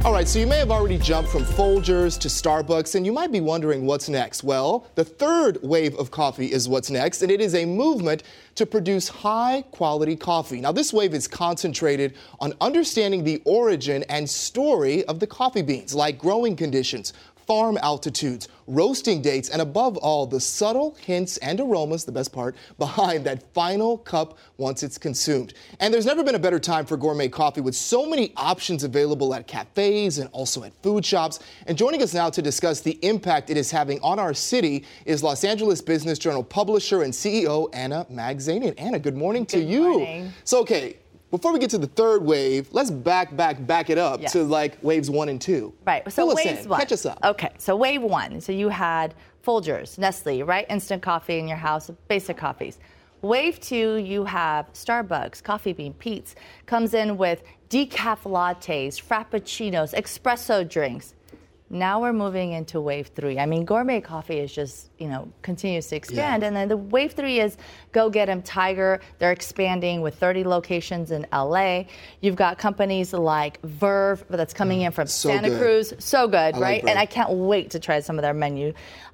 All right, so you may have already jumped from Folgers to Starbucks, and you might be wondering what's next. Well, the third wave of coffee is what's next, and it is a movement to produce high-quality coffee. Now, this wave is concentrated on understanding the origin and story of the coffee beans, like growing conditions, farm altitudes, roasting dates, and above all, the subtle hints and aromas, the best part, behind that final cup once it's consumed. And there's never been a better time for gourmet coffee with so many options available at cafes and also at food shops. And joining us now to discuss the impact it is having on our city is Los Angeles Business Journal publisher and CEO Anna Magzanian. Anna, good morning to you. Good morning. So, okay. Before we get to the third wave, let's back it up to like waves 1 and 2. Right. So waves 1. Catch us up. Okay. So wave 1. So you had Folgers, Nestle, right? Instant coffee in your house, basic coffees. Wave 2, you have Starbucks, Coffee Bean, Peet's, comes in with decaf lattes, frappuccinos, espresso drinks. Now we're moving into wave 3. I mean, gourmet coffee is just, continues to expand. Yeah. And then the wave 3 is Go Get 'em Tiger. They're expanding with 30 locations in LA. You've got companies like Verve that's coming in from Santa Cruz. So good, right? And I can't wait to try some of their menu.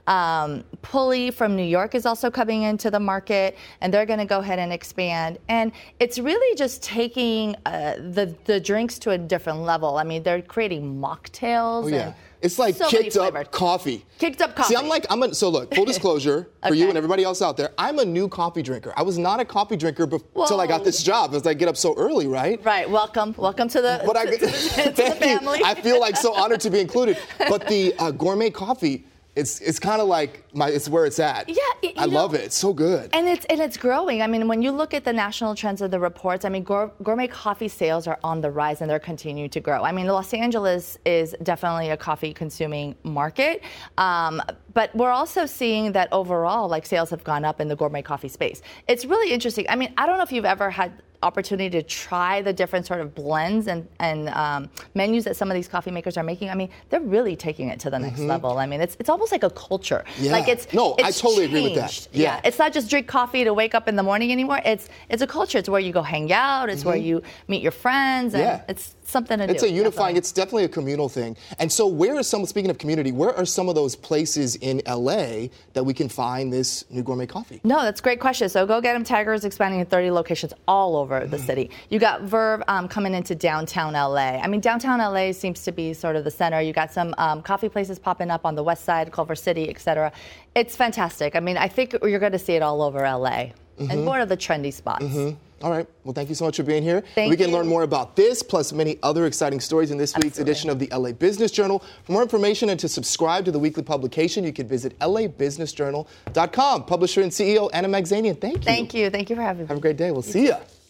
Pulley from New York is also coming into the market, and they're going to go ahead and expand. And it's really just taking the drinks to a different level. I mean, they're creating mocktails. Oh, yeah. And it's like so kicked up coffee. Kicked up coffee. See, so look, full disclosure for you and everybody else out there, I'm a new coffee drinker. I was not a coffee drinker until I got this job, because I get up so early, right? Right. Welcome to the, to the family. I feel like so honored to be included. But the gourmet coffee, it's kind of like it's where it's at. Yeah, I love it. It's so good. And it's growing. I mean, when you look at the national trends of the reports, I mean, gourmet coffee sales are on the rise and they're continuing to grow. I mean, Los Angeles is definitely a coffee consuming market. But we're also seeing that overall, like, sales have gone up in the gourmet coffee space. It's really interesting. I mean, I don't know if you've ever had opportunity to try the different sort of blends and menus that some of these coffee makers are making. I mean, they're really taking it to the next level. I mean, it's almost like a culture. Yeah. Like it's I totally agree with that. Yeah. It's not just drink coffee to wake up in the morning anymore. It's a culture. It's where you go hang out. It's where you meet your friends. And it's something to do. It's a unifying, it's definitely a communal thing. And so speaking of community, where are some of those places in LA that we can find this new gourmet coffee? No, that's a great question. So Go Get 'em Tiger is expanding in 30 locations all over the city. You got Verve coming into downtown LA. I mean, downtown LA seems to be sort of the center. You got some coffee places popping up on the west side, Culver City, et cetera. It's fantastic. I mean, I think you're going to see it all over LA and more of the trendy spots. All right. Well, thank you so much for being here. Thank you. We can you. learn more about this, plus many other exciting stories in this week's edition of the LA Business Journal. For more information and to subscribe to the weekly publication, you can visit labusinessjournal.com. Publisher and CEO Anna Magzanian, thank you. Thank you. Thank you for having me. Have a great day. We'll see you.